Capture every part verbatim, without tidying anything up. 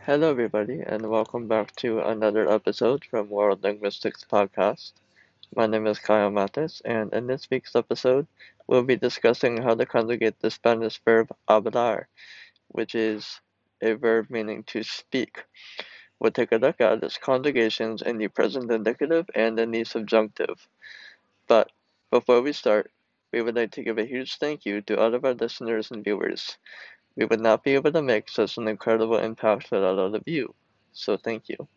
Hello, everybody, and welcome back to another episode from World Linguistics Podcast. My name is Kyle Matis, and in this week's episode, we'll be discussing how to conjugate the Spanish verb hablar, which is a verb meaning to speak. We'll take a look at its conjugations in the present indicative and in the subjunctive. But before we start, we would like to give a huge thank you to all of our listeners and viewers. We would not be able to make such an incredible impact without all of you, so thank you.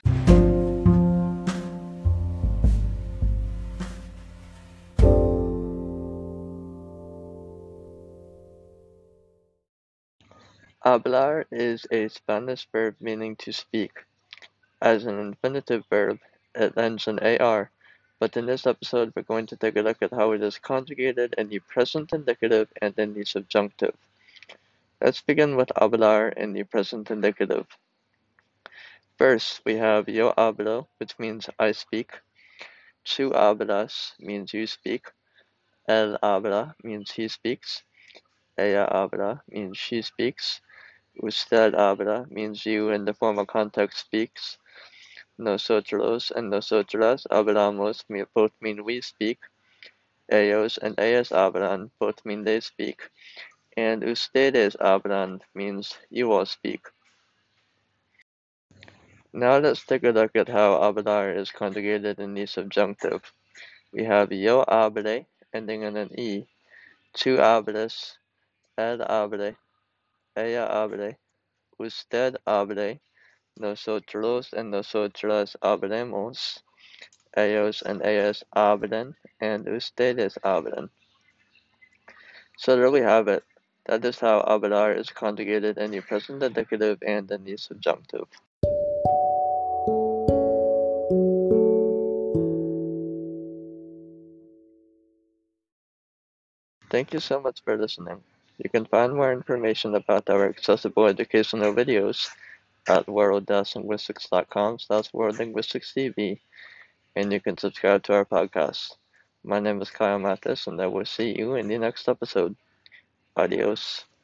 Hablar is a Spanish verb meaning to speak. As an infinitive verb, it ends in ar, but in this episode we're going to take a look at how it is conjugated in the present indicative and in the subjunctive. Let's begin with hablar in the present indicative. First, we have yo hablo, which means I speak. Tú hablas means you speak. Él habla means he speaks. Ella habla means she speaks. Usted habla means you in the formal context speaks. Nosotros and nosotras hablamos both mean we speak. Ellos and ellas hablan both mean they speak. And ustedes hablan means you all speak. Now let's take a look at how hablar is conjugated in the subjunctive. We have yo hable ending in an e. Tú hables. Él hable. Ella hable. Usted hable. Nosotros and nosotras hablemos. Ellos and ellas hablan, and ustedes hablan. So there we have it. That is how hablar is conjugated in the present indicative and in the subjunctive. Thank you so much for listening. You can find more information about our accessible educational videos at world linguistics dot com slash world linguistics T V, and you can subscribe to our podcast. My name is Kyle Mathis, and I will see you in the next episode. Adios.